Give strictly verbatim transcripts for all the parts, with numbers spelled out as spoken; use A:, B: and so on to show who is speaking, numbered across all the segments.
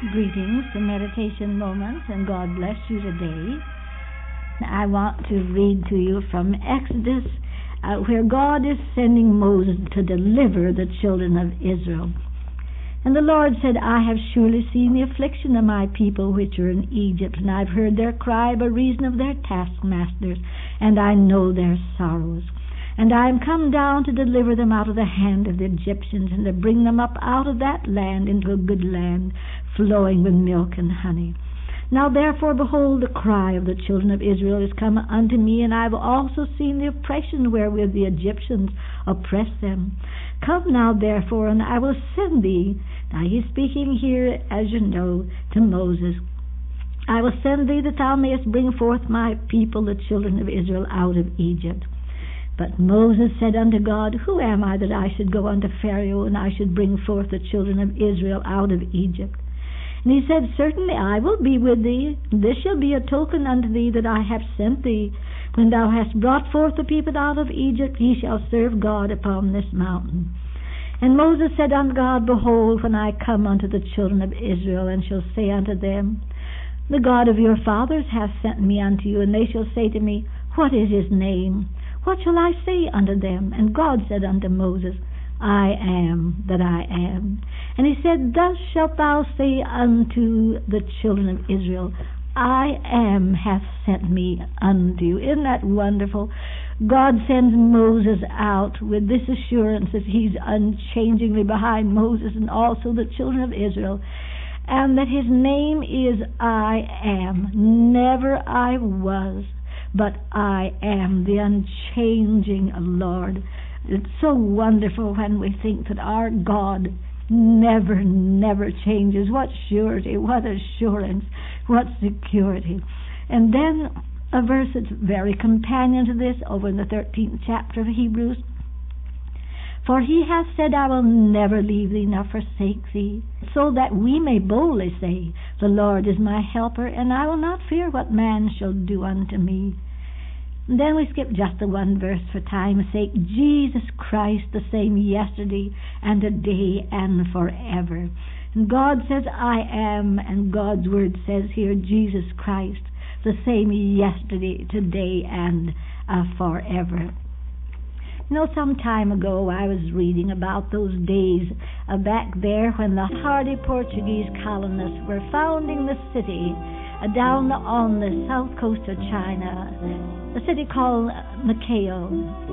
A: Greetings to Meditation Moments, and God bless you today. I want to read to you from Exodus, uh, where God is sending Moses to deliver the children of Israel. And the Lord said, I have surely seen the affliction of my people which are in Egypt, and I've heard their cry by reason of their taskmasters, and I know their sorrows. And I am come down to deliver them out of the hand of the Egyptians, and to bring them up out of that land into a good land, flowing with milk and honey. Now therefore, behold, the cry of the children of Israel is come unto me, and I have also seen the oppression wherewith the Egyptians oppress them. Come now therefore, and I will send thee. Now he is speaking here, as you know, to Moses. I will send thee that thou mayest bring forth my people, the children of Israel, out of Egypt. But Moses said unto God, Who am I that I should go unto Pharaoh, and I should bring forth the children of Israel out of Egypt? And he said, Certainly I will be with thee. This shall be a token unto thee that I have sent thee. When thou hast brought forth the people out of Egypt, ye shall serve God upon this mountain. And Moses said unto God, Behold, when I come unto the children of Israel, and shall say unto them, The God of your fathers hath sent me unto you, and they shall say to me, What is his name? What shall I say unto them? And God said unto Moses, I am that I am. And he said, Thus shalt thou say unto the children of Israel, I am hath sent me unto you. Isn't that wonderful? God sends Moses out with this assurance that he's unchangingly behind Moses and also the children of Israel, and that his name is I am. Never I was, but I am, the unchanging Lord. It's so wonderful when we think that our God never, never changes. What surety, what assurance, what security. And then a verse that's very companion to this, over in the thirteenth chapter of Hebrews. For he hath said, I will never leave thee nor forsake thee, so that we may boldly say, The Lord is my helper, and I will not fear what man shall do unto me. And then we skip just the one verse for time's sake. Jesus Christ, the same yesterday and today and forever. And God says, I am, and God's word says here, Jesus Christ, the same yesterday, today, and uh, forever. You know, some time ago I was reading about those days uh, back there when the hardy Portuguese colonists were founding the city uh, down on the south coast of China, a city called Macao.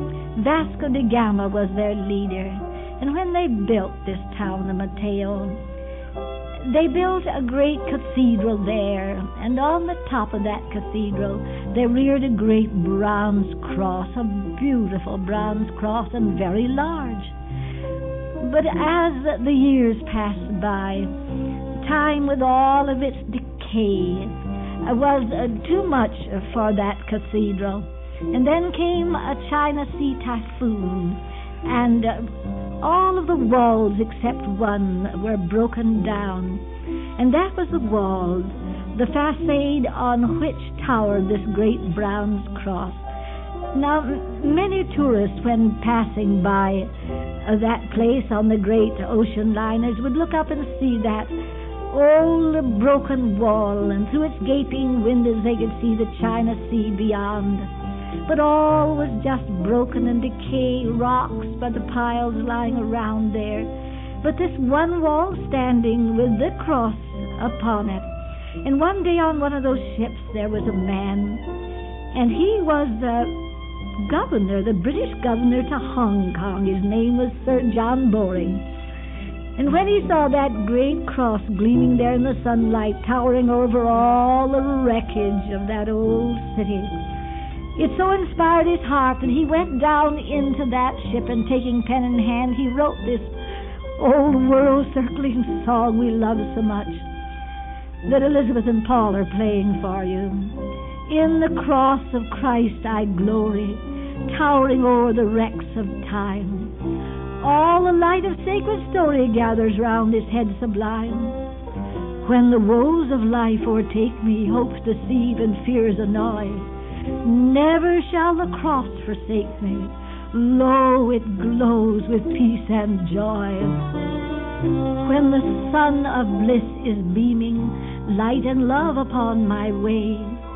A: Vasco da Gama was their leader, and when they built this town of Macao, they built a great cathedral there, and on the top of that cathedral they reared a great bronze cross, a beautiful bronze cross, and very large. But as the years passed by, time with all of its decay was uh, too much for that cathedral. And then came a China Sea typhoon, and uh, all of the walls except one were broken down. And that was the wall, the facade on which towered this great bronze cross. Now, many tourists, when passing by uh, that place on the great ocean liners, would look up and see that old broken wall, and through its gaping windows they could see the China Sea beyond. But all was just broken and decay, rocks by the piles lying around there. But this one wall standing with the cross upon it. And one day on one of those ships there was a man, and he was the governor, the British governor to Hong Kong. His name was Sir John Boring. And when he saw that great cross gleaming there in the sunlight, towering over all the wreckage of that old city, it so inspired his heart that he went down into that ship, and taking pen in hand, he wrote this old world-circling song we love so much, that Elizabeth and Paul are playing for you. In the cross of Christ I glory, towering o'er the wrecks of time. All the light of sacred story gathers round his head sublime. When the woes of life o'ertake me, hopes deceive and fears annoy, never shall the cross forsake me. Lo, it glows with peace and joy. When the sun of bliss is beaming, light and love upon my way,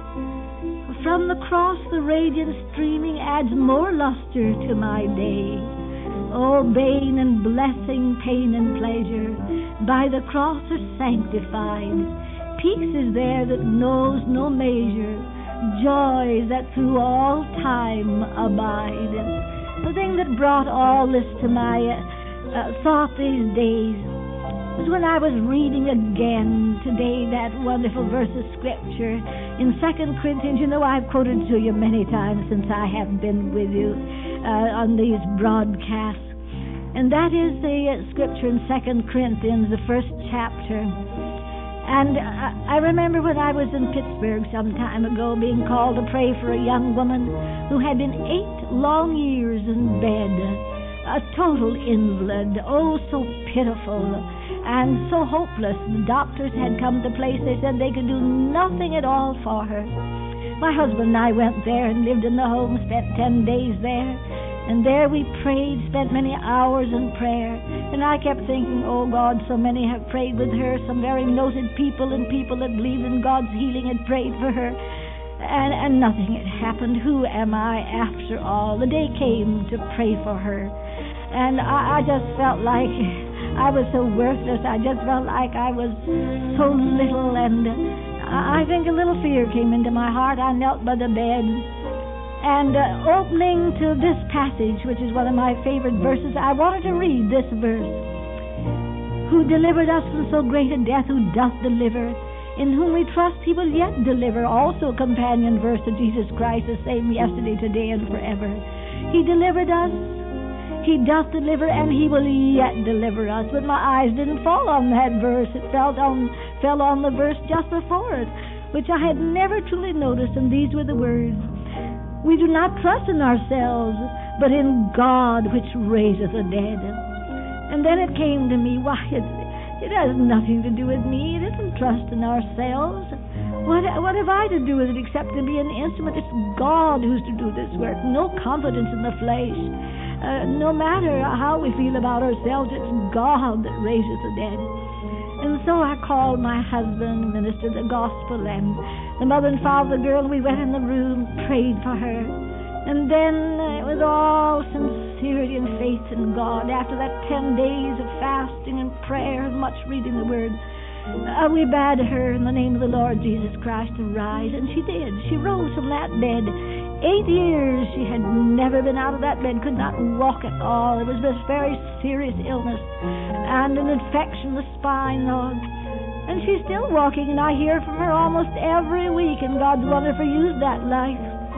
A: from the cross the radiance streaming adds more luster to my day. Oh, bane and blessing, pain and pleasure, by the cross are sanctified. Peace is there that knows no measure, joys that through all time abide. The thing that brought all this to my uh, thought these days was when I was reading again today that wonderful verse of Scripture in Second Corinthians. You know, I've quoted to you many times since I have been with you uh, on these broadcasts. And that is the uh, Scripture in Second Corinthians, the first chapter. And I, I remember when I was in Pittsburgh some time ago being called to pray for a young woman who had been eight long years in bed, a total invalid, oh, so pitiful and so hopeless. The doctors had come to place, they said they could do nothing at all for her. My husband and I went there and lived in the home, spent ten days there. And there we prayed, spent many hours in prayer. And I kept thinking, oh God, so many have prayed with her. Some very noted people and people that believed in God's healing had prayed for her. And, and nothing had happened. Who am I after all? The day came to pray for her. And I, I just felt like I was so worthless. I just felt like I was so little. And I think a little fear came into my heart. I knelt by the bed. And uh, opening to this passage, which is one of my favorite verses, I wanted to read this verse. Who delivered us from so great a death, who doth deliver, in whom we trust he will yet deliver. Also a companion verse to Jesus Christ, the same yesterday, today, and forever. He delivered us, he doth deliver, and he will yet deliver us. But my eyes didn't fall on that verse. It fell on, fell on the verse just before it, which I had never truly noticed, and these were the words. We do not trust in ourselves, but in God which raiseth the dead. And then it came to me, why, it, it has nothing to do with me. It isn't trust in ourselves. What, what have I to do with it except to be an instrument? It's God who's to do this work. No confidence in the flesh. Uh, no matter how we feel about ourselves, it's God that raises the dead. And so I called my husband, ministered the gospel, and the mother and father of the girl. We went in the room, prayed for her. And then it was all sincerity and faith in God. After that ten days of fasting and prayer and much reading the Word, uh, we bade her in the name of the Lord Jesus Christ to rise. And she did. She rose from that bed. Eight years she had never been out of that bed, could not walk at all. It was this very serious illness and an infection of the spine, Lord. And she's still walking, and I hear from her almost every week, and God's wonderfully used that life.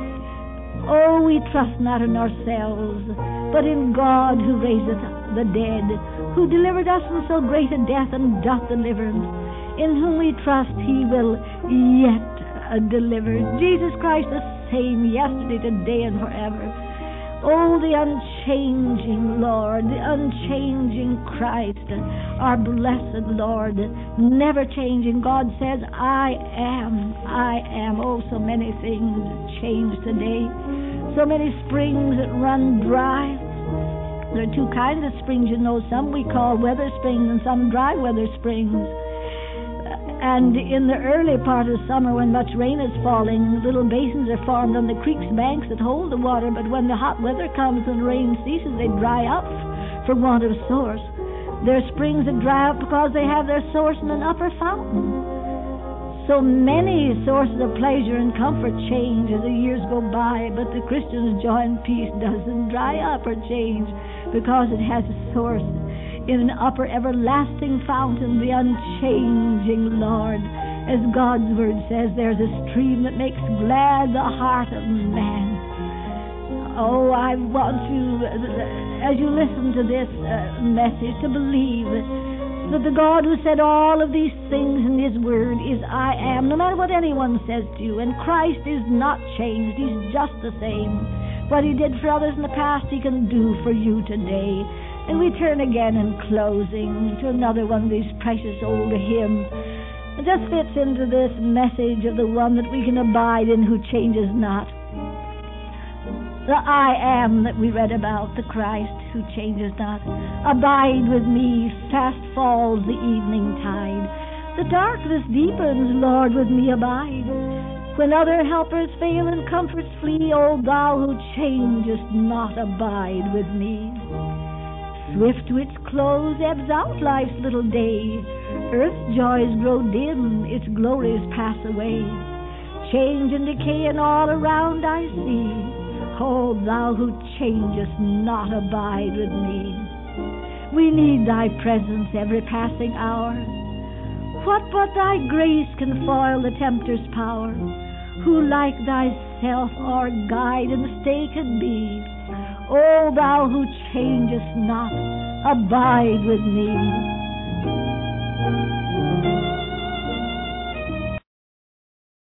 A: Oh, we trust not in ourselves, but in God who raiseth the dead, who delivered us from so great a death and doth deliver, in whom we trust he will yet uh, deliver. Jesus Christ the same yesterday, today, and forever. Oh, the unchanging Lord, the unchanging Christ, our blessed Lord, never changing. God says, I am, I am. Oh, so many things change today. So many springs that run dry. There are two kinds of springs, you know. Some we call weather springs and some dry weather springs. And in the early part of summer, when much rain is falling, little basins are formed on the creek's banks that hold the water. But when the hot weather comes and rain ceases, they dry up for want of source. There are springs that dry up because they have their source in an upper fountain. So many sources of pleasure and comfort change as the years go by, but the Christian's joy and peace doesn't dry up or change because it has a source in an upper everlasting fountain, the unchanging Lord. As God's word says, there's a stream that makes glad the heart of man. Oh, I want you, as you listen to this uh, message, to believe that the God who said all of these things in his word is I am, no matter what anyone says to you. And Christ is not changed. He's just the same. What he did for others in the past, he can do for you today. And we turn again in closing to another one of these precious old hymns. It just fits into this message of the one that we can abide in, who changes not. The I am that we read about, the Christ who changes not. Abide with me, fast falls the evening tide. The darkness deepens, Lord, with me abide. When other helpers fail and comforts flee, O thou who changest not, abide with me. Swift to its close ebbs out life's little day. Earth's joys grow dim, its glories pass away. Change and decay and all around I see. O thou who changest not, abide with me. We need thy presence every passing hour. What but thy grace can foil the tempter's power? Who like thyself our guide and stay could be? O thou who changest not, abide with me.